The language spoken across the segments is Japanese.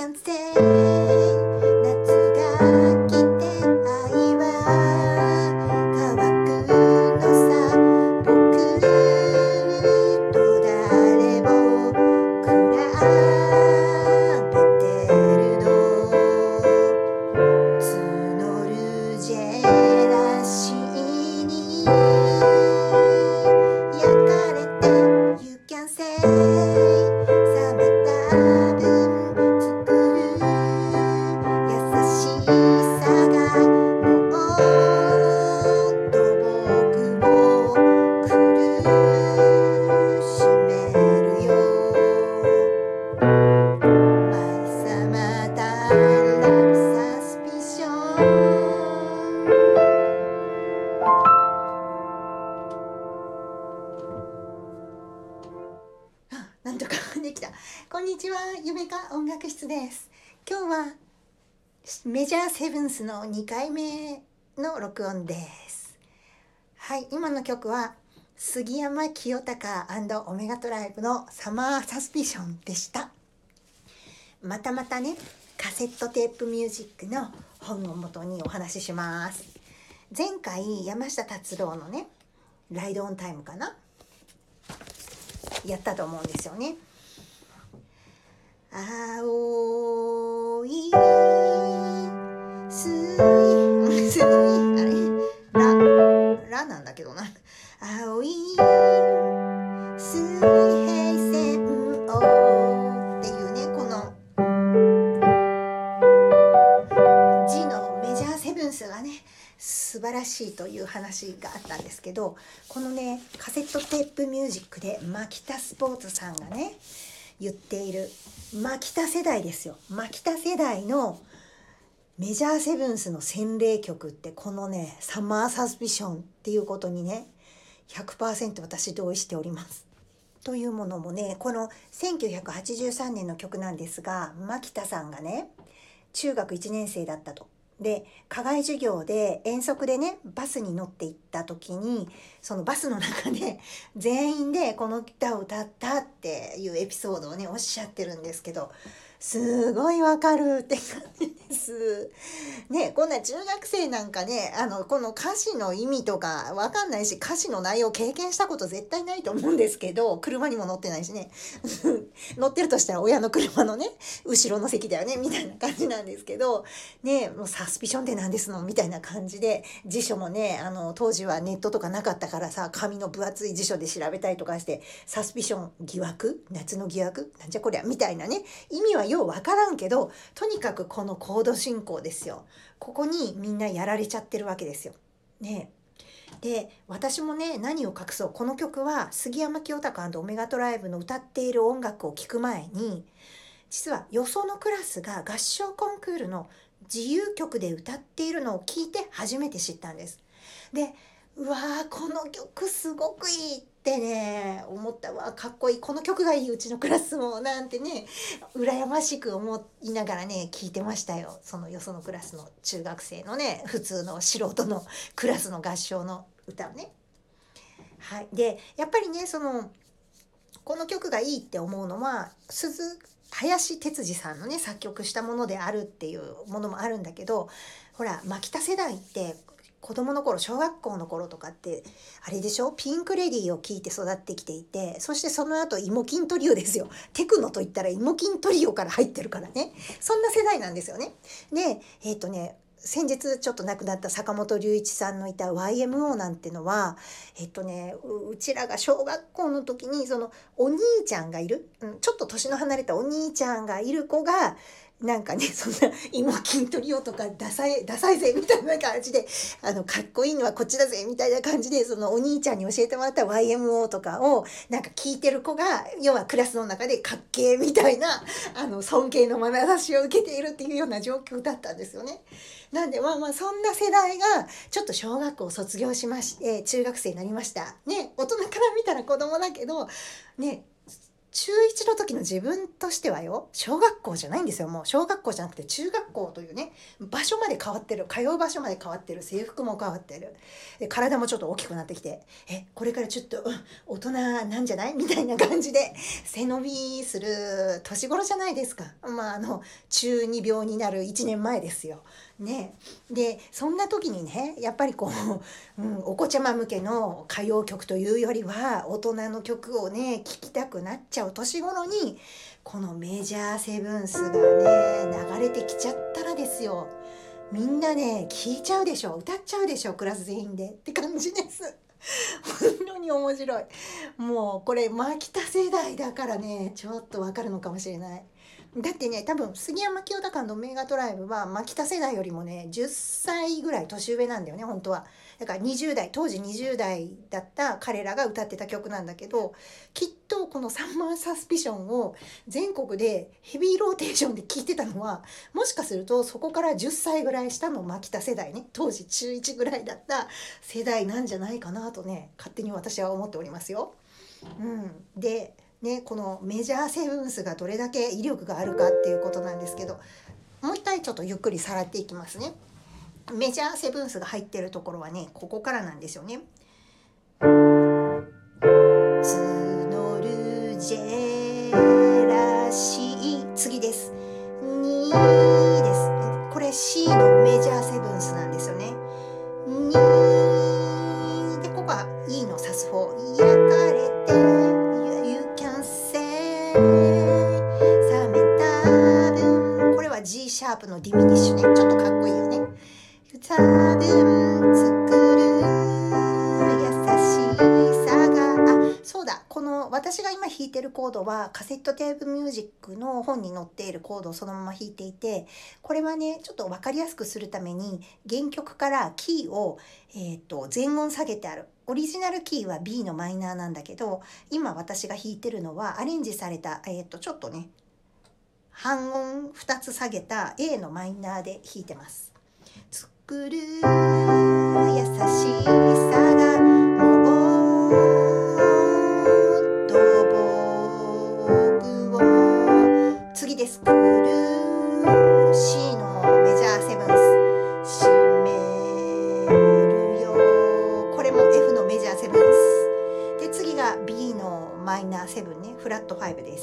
can say 夏が来て愛は乾くのさ僕と誰も比べてるの募るジェラシーに焼かれて You can say 冷めた分作る優しさがもっと僕を苦しめるよ My summertime love suspicion なんとかできた。こんにちは、夢か音楽室です。今日はメジャーセブンスの2回目の録音です。はい、今の曲は杉山清隆&オメガトライブのサマーサスピションでした。またね、カセットテープミュージックの本を元にお話しします。前回山下達郎のね、ライドオンタイムかなやったと思うんですよね。青い水あれラなんだけどな。青い水平線をっていうね、この字のメジャーセブンスがね素晴らしいという話があったんですけど、このねカセットテープミュージックでマキタスポーツさんがね言っているマキタ世代ですよ。マキタ世代のメジャーセブンスの洗礼曲ってこのねサマーサスピションっていうことにね 100% 私同意しております。というものもね、この1983年の曲なんですが、マキタさんがね中学1年生だったと。で課外授業で遠足でねバスに乗って行った時に、そのバスの中で全員でこの歌を歌ったっていうエピソードをねおっしゃってるんですけど、すごいわかるって感じですね。こんな中学生なんかねこの歌詞の意味とかわかんないし、歌詞の内容経験したこと絶対ないと思うんですけど、車にも乗ってないしね乗ってるとしたら親の車のね後ろの席だよねみたいな感じなんですけどね、もうサスピションって何ですのみたいな感じで、辞書もね当時はネットとかなかったからさ、紙の分厚い辞書で調べたりとかして、サスピション疑惑、夏の疑惑なんじゃこりゃみたいなね、意味はようわからんけど、とにかくこのコード進行ですよ。ここにみんなやられちゃってるわけですよね。で私もね、何を隠そう、この曲は杉山清隆&オメガトライブの歌っている音楽を聴く前に、実はよそのクラスが合唱コンクールの自由曲で歌っているのを聞いて初めて知ったんです。で、うわーこの曲すごくいいってね思ったわ。かっこいい、この曲がいい、うちのクラスもなんてね羨ましく思いながらね聞いてましたよ。そのよそのクラスの中学生のね普通の素人のクラスの合唱の歌をね。はい、でやっぱりねこの曲がいいって思うのは林哲司さんのね作曲したものであるっていうものもあるんだけど、ほらマキタ世代って子供の頃、小学校の頃とかってあれでしょ、ピンクレディーを聴いて育ってきていて、そしてその後イモキントリオですよ。テクノといったらイモキントリオから入ってるからね、そんな世代なんですよね。で先日ちょっと亡くなった坂本龍一さんのいた YMO なんてのはうちらが小学校の時にそのお兄ちゃんがいる、ちょっと年の離れたお兄ちゃんがいる子がなんかね、そんな芋筋トリオとかダサいぜみたいな感じでかっこいいのはこっちだぜみたいな感じで、そのお兄ちゃんに教えてもらった YMO とかをなんか聞いてる子が、要はクラスの中でかっけーみたいな尊敬の眼差しを受けているっていうような状況だったんですよね。なんでそんな世代がちょっと小学校を卒業しまして中学生になりましたね。大人から見たら子供だけどね、 中1の時の自分としてはよ、小学校じゃないんですよ。もう小学校じゃなくて中学校というね、場所まで変わってる。通う場所まで変わってる。制服も変わってる。で、体もちょっと大きくなってきて、これからちょっと、大人なんじゃないみたいな感じで、背伸びする年頃じゃないですか。中二病になる1年前ですよ。ね。で、そんな時にね、やっぱりお子ちゃま向けの歌謡曲というよりは、大人の曲をね、聴きたくなっちゃう年頃に、このメジャーセブンスがね、流れてきちゃったらですよ。みんなね、聴いちゃうでしょ。歌っちゃうでしょ。クラス全員で。って感じです。本当に面白い。もうこれ、牧田世代だからね、ちょっとわかるのかもしれない。だってね、多分杉山清隆のメガドライブは牧田世代よりもね10歳ぐらい年上なんだよね、本当は。だから20代、当時20代だった彼らが歌ってた曲なんだけど、きっとこのサンマーサスピションを全国でヘビーローテーションで聴いてたのは、もしかするとそこから10歳ぐらい下の牧田世代ね、当時中1ぐらいだった世代なんじゃないかなとね、勝手に私は思っておりますよ。でね、このメジャーセブンスがどれだけ威力があるかっていうことなんですけど、もう一回ちょっとゆっくりさらっていきますね。メジャーセブンスが入ってるところはね、ここからなんですよね。募るジェラシー、次です。にです。これ C のメジャーセブンスなんですよね。にで、ここは E のサスフォー、焼かれて冷めた分、これは G シャープのディミニッシュね。ちょっとかっこいいよね。多分作る優しさが、そうだ、この私が今弾いてるコードはカセットテープミュージックの本に載っているコードをそのまま弾いていて、これはねちょっと分かりやすくするために原曲からキーを、全音下げてある。オリジナルキーは B のマイナーなんだけど、今私が弾いてるのはアレンジされた、ちょっとね半音2つ下げた A のマイナーで弾いてます。作る優しさがもっと僕を、次です。作る C のメジャーセブンス、締めるよ、これも F のメジャーセブンスで、次が B のマイナーセブンね、フラット5です。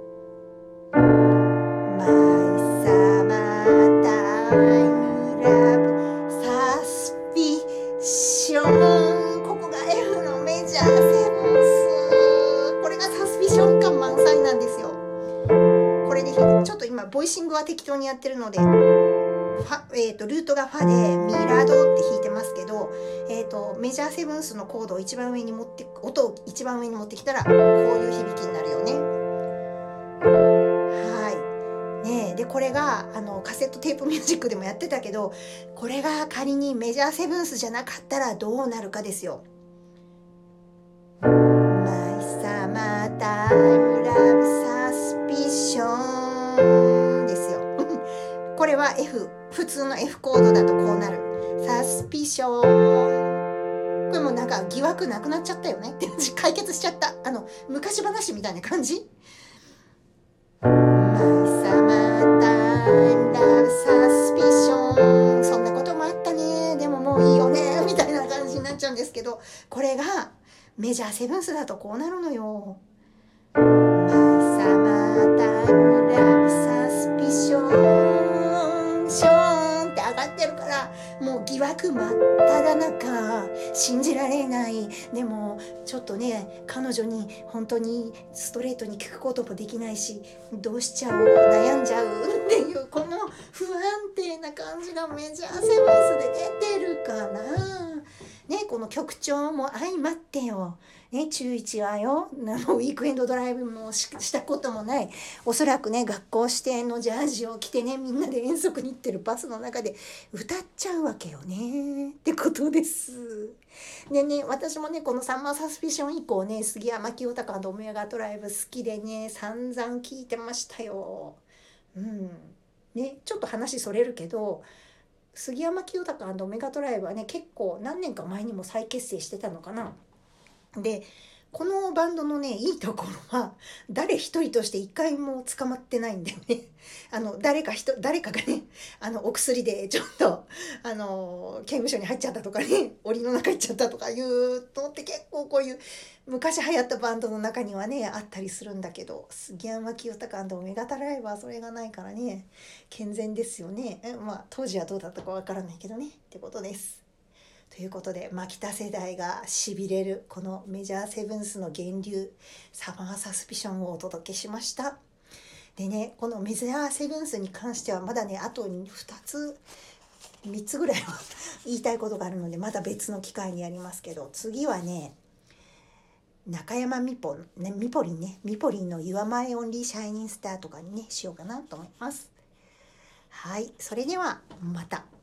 マイサマータイムラブサスピション、ここが F のメジャーセブンス。これがサスピション感満載なんですよ。これでちょっと今ボイシングは適当にやってるので、ルートがファでミラドって弾いてますけど、メジャーセブンスのコードを一番上に持って音を一番上に持ってきたらこういう響きになるよね。でこれがカセットテープミュージックでもやってたけど、これが仮にメジャーセブンスじゃなかったらどうなるかですよ。マイサマータイムラブサスピションですよ。これは F、普通の F コードだとこうなる。サスピション。これもなんか疑惑なくなっちゃったよねって解決しちゃった。昔話みたいな感じ。そんなこともあったね、でももういいよねみたいな感じになっちゃうんですけど、これがメジャーセブンスだとこうなるのよ。マイサマータイムラブサスピションショーンって上がってるから、もう疑惑真っ只中、信じられない。でもちょっとね、彼女に本当にストレートに聞くこともできないし、どうしちゃおう、悩んじゃうっていうこの不安定な感じがメジャーセブンスで出てるかなね。この曲調も相まってよね、中1はよ、ウィークエンドドライブもしたこともない、おそらくね学校指定のジャージを着てね、みんなで遠足に行ってるバスの中で歌っちゃうわけよねってことです。でね、私もねこのサンマーサスピション以降ね、杉山清隆のメガドライブ好きでね、散々聞いてましたよ。ね、ちょっと話それるけど、杉山清隆メガドライブはね結構何年か前にも再結成してたのかな。でこのバンドのねいいところは誰一人として一回も捕まってないんだよね。誰かがねお薬でちょっと刑務所に入っちゃったとかね、檻の中行っちゃったとかいうのって結構こういう昔流行ったバンドの中にはねあったりするんだけど、杉山清隆&オメガタライブはそれがないからね健全ですよね。まあ当時はどうだったかわからないけどねってことです。ということで牧田世代がしびれるこのメジャーセブンスの源流サマーサスピションをお届けしました。でね、このメジャーセブンスに関してはまだねあと2つ3つぐらいは言いたいことがあるのでまた別の機会にやりますけど、次はね中山みぽりんね、みぽりんの Your My Only Shining Star とかにねしようかなと思います。はい、それではまた。